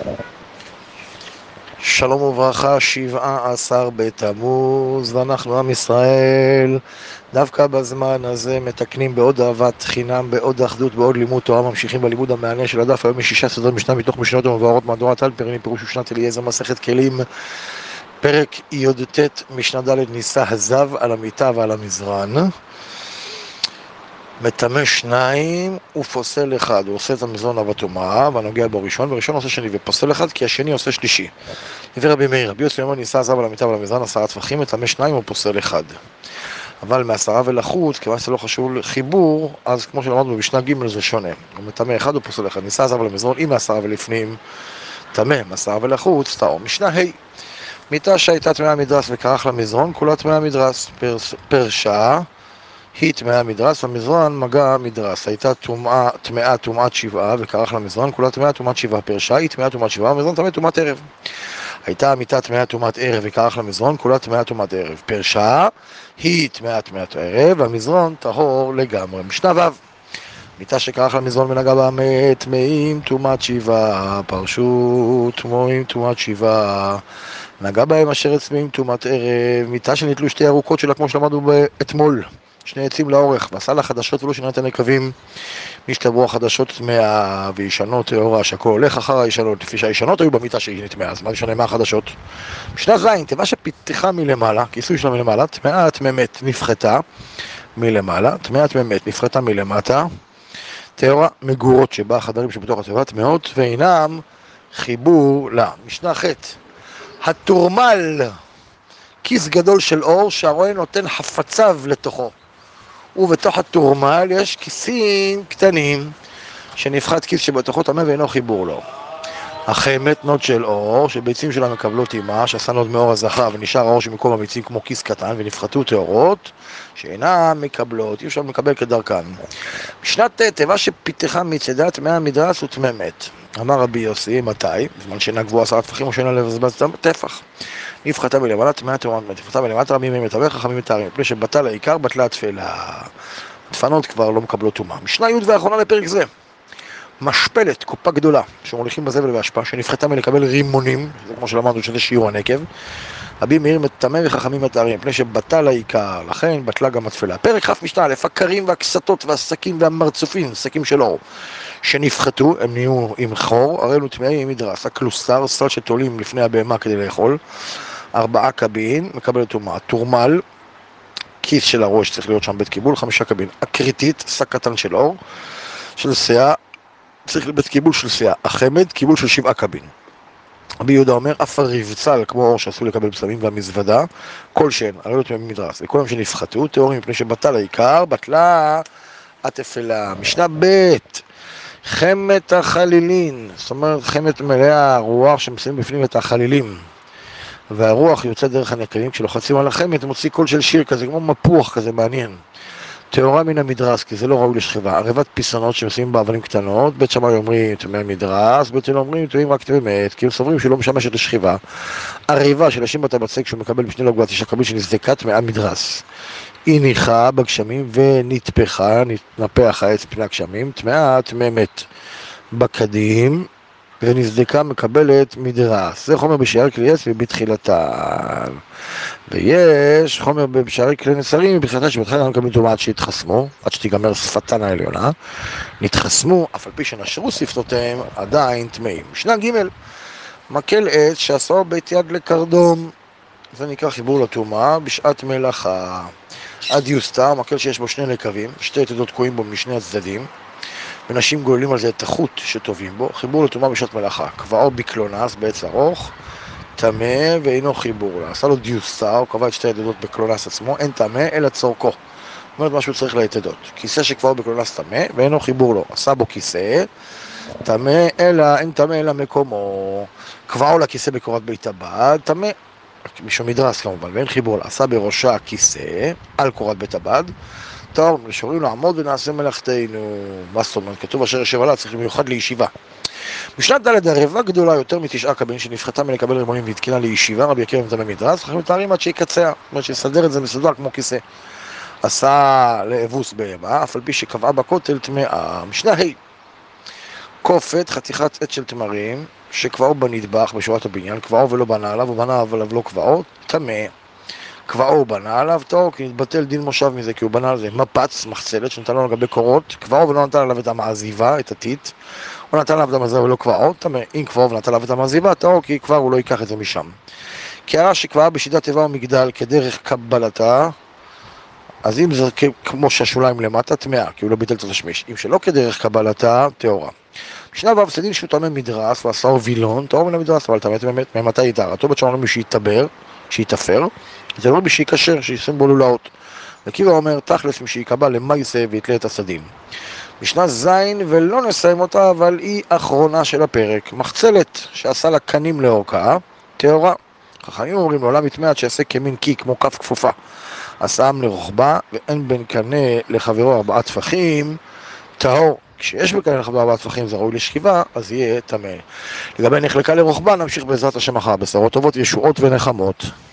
שלום וברכה, 17 בתמוז, ואנחנו עם ישראל, דווקא בזמן הזה מתקנים בעוד אהבת חינם, בעוד אחדות, בעוד לימוד תורה, ממשיכים בלימוד המעניין של הדף. היום יש 6 סדרי משנה מתוך משנות המבוארות מהדורת אלפרין, פירוש ושנת אליעזר, מסכת כלים, פרק י"ט, משנה ד', נישא הזב על המיטה ועל המזרן. מטמא שניים ופוסל אחד, הוא עושה את המזרן והטומאה והנוגע בו ראשון, וראשון עושה שני ופוסל אחד, כי השני עושה שלישי. לפי רבי מאיר, רבי יוסי אומר, נישא הזב על המיטה ועל המזרן 10 טפחים, מטמא שניים ופוסל אחד. אבל מ10 ולחוץ, כיוון שזה לא חשוב חיבור, אז כמו שלמדנו במשנה ג' זה שונה. הוא מטמא אחד ופוסל אחד. נישא הזב על המזרן, אם מ10 ולפנים טמא, מ10 ולחוץ טהור. משנה ה' מיטה שהייתה טמאה מדרס וכרך למזרן, כולה טמאה מדרס. פרשה היא טמאה מדרס, המזרן מגע מדרס. הייתה טמאה טומאת שבעה וכרך למזרן, כולה טמאה טומאת שבעה. פרשה היא טמאה טומאת שבעה, המזרן טמא טומאת ערב. הייתה המיטה טמאה טומאת ערב וכרך למזרן, כולה טמאה טומאת ערב. פרשה היא טמאה טומאת ערב, והמזרן טהור לגמרי. משנה ו' מיטה שכרך למזרן ונגע בה מת, טמאים טומאת שבעה, פרשו טמאים טומאת שבעה, נגע בהם אשר טמאים טומאת ערב. מיטה שנתלו שתי ארוכות שלה כמו שלמדנו אתמול, שני עצים לאורך, ועשה לה חדשות ולא שינה את הנקבים, נשתברו החדשות טמאה וישנות טהורה, שהכל הולך אחר הישנות, לפי שהישנות היו במיטה שהיא נטמאה, אז מה משנה מה החדשות? משנה ז' תיבה שפיתחה מלמעלה, כיסוי שלה מלמעלה, טמאה טמאת נפחתה מלמעלה, טמאה טמאת נפחתה מלמטה, טהורה מגורות שבה החדרים שבתוך התיבה טמאות ואינם חיבור לה. משנה ח' התורמל, כיס גדול של אור שהרואה נותן חפציו לתוכו, ובתוך התורמל יש כיסים קטנים שנפחת כיס שבתוכו טמא ואינו חיבור לו. החמת נוד של אור שביצים שלה מקבלות אימה, שעשה נוד מאור הזכר ונשאר האור שמקום הביצים כמו כיס קטן, ונפחתו טהורות שאינם מקבלות, אי אפשר לקבל כדרכן. משנת תיבה שפיתחה מצדה טמאה מדרס וטמא מת. אמר רבי יוסי, מתי? בזמן שאינה גבוהה 10 טפחים או שאינה לבזבז טפח. נפחתה מלמעלה טמאה טהורה, נפחתה מלמטה רבים מהם מתווך, חכמים מתארים, מפני שבטל העיקר בטלה התפלה. דפנות כבר לא מקבלות טומאה. משנה י' ואחרונה לפרק זה. משפלת, קופה גדולה, שמוליכים בזבל והשפעה, שנפחתה מלקבל רימונים, זה כמו שלמדנו שזה שיעור הנקב. רבי מאיר מטמא וחכמים מתארים, מפני שבטל העיקר, לכן בטלה גם התפלה. פרק כ' משנה א', הכרים והכסתות והשקים והמרצופים, שקים של אור, שנפחתו, הם נהיו עם חור, הרי אלו טמאים מדרס. הקלוסטר, סל שתולים לפני הבהמה כדי לאכול, 4 קבין, מקבל טומאה. תורמל, כיס של הראש צריך להיות שם בית קיבול, 5 קבין. הקריטית, שק קטן של אור, של שאה, צריך בית קיבול של שאה. החמד, קיבול של 7 קבין. רבי יהודה אומר, אף הרבצל, כמו אור שעשו לקבל בשמים, והמזוודה, כל שהן, הרי לא טמאים מדרס. לכולם שנפחתו, טהורים מפני שבטל העיקר, בטלה התפלה. משנה ב' חמת החלילין, זאת אומרת חמת מלאה הרוח שמסיים בפנים את החלילים, והרוח יוצא דרך הנקבים, כשלוחצים על החמת מוציא קול של שיר כזה, כמו מפוח כזה מעניין. טהורה מן המדרס, כי זה לא ראוי לשכיבה. ערבת פיסונות שמסיים באבנים קטנות, בית שמאי אומרים טמא מדרס, בית הלל אומרים טמאים רק טמא מת, כי הם סוברים שלא משמשת לשכיבה. עריבה של אשים בתה בצק שהוא מקבל בשני לא גבוהת איש הקביל שנסדקה טמאה מדרס. היא ניחה בגשמים ונטפחה, נתנפח העץ פני הגשמים, טמאה טמא מת. בקדים ונסדקה מקבלת מדרס. זה חומר בשערי כלי עץ ובתחילתן. ויש חומר בשערי כלי נסרים ובתחילתן שבתחילתן מקבלים טומאה עד שיתחסמו, עד שתיגמר שפתן העליונה. נתחסמו, אף על פי שנשרו שפתותיהם, עדיין טמאים. משנה ג' מקל עץ שעשו בית יד לקרדום, זה נקרא חיבור לטומאה בשעת מלאכה. עד יוסתר, מקל שיש בו 2 נקבים, 2 יתדות תקועים בו משני הצדדים, ונשים גוללים על זה את החוט שטובים בו, חיבור לטומאה בשעת מלאכה. קבעו בקלונס בעץ ארוך, טמא ואינו חיבור לה. עשה לו דיוסתר, הוא קבע את 2 יתדות בקלונס עצמו, אין טמא אלא צורכו. זאת אומרת משהו צריך ליתדות. כיסא שקבעו בקלונס טמא ואינו חיבור לו. עשה בו כיסא, טמא אלא, אין טמא אלא מקומו. קבעו לכיסא בקורת בית הבד, טמא, משום מדרס כמובן, ואין חיבור לה. עשה בראשה כיסא על קורת בית הבד, טוב, לשורים לעמוד ונעשה מלאכתנו. מה זאת אומרת? כתוב אשר ישב עליו, צריך במיוחד לישיבה. משנת ד' ערבה גדולה יותר מ9 קבין שנפחתה מלקבל רימונים והתקינה לישיבה, רבי עקיבא מטמא מדרס, חכמים מתארים עד שיקצע, זאת אומרת שיסדר את זה מסודר כמו כיסא. עשה לאבוס בהמה, אף על פי שקבעה בכותל טמאה. משנה ה' כופת חתיכת עץ של תמרים, שכבעו בנדבך בשורת הבניין, כבעו ולא בנה עליו, ובנה עליו לא כבעו, טמא. כבעו בנה עליו, טוב, כי נתבטל דין מושב מזה, כי הוא בנה על זה מפץ, מחצלת, שנתן לו לגבי קורות, כבעו ולא נתן עליו את המעזיבה, את הטיט, הוא נתן עליו את המעזיבה ולא כבעו, טמא. אם כבעו ונתן עליו את המעזיבה, טוב, כי כבר הוא לא ייקח את זה משם. קערה שכבעה בשיטת תיבה ומגדל כדרך קבלתה, אז אם זה כמו שהשוליים למטה, טמאה, כי הוא לא ביטל את התשמיש. אם שלא כדרך קבלתה, טהורה. משנה ו' סדין שהוא טמא מדרס ועשהו וילון, טהור מן המדרס, אבל טמא ממתי יתארתו, בת שאומרים שיתאפר, זה לא מי שיקשר, שישים בו לולאות. וקיבא אומר, תכלס מי שיקבע למייסה ויתלה את הסדים. משנה ז' ולא נסיים אותה, אבל היא אחרונה של הפרק. מחצלת שעשה לה קנים לאורכה, טהורה. חכמים אומרים, לעולם יטמא שיעשה כמין קי, כמו כף כפופה. עשאם לרוחבה, ואין בין קנה לחברו 4 טפחים, טהור. כשיש בקנה לחברו 4 טפחים זה ראוי לשכיבה, אז יהיה טמא. לגבי נחלקה לרוחבה, נמשיך בעזרת השם אחר בשורות טובות, ישועות ונחמות.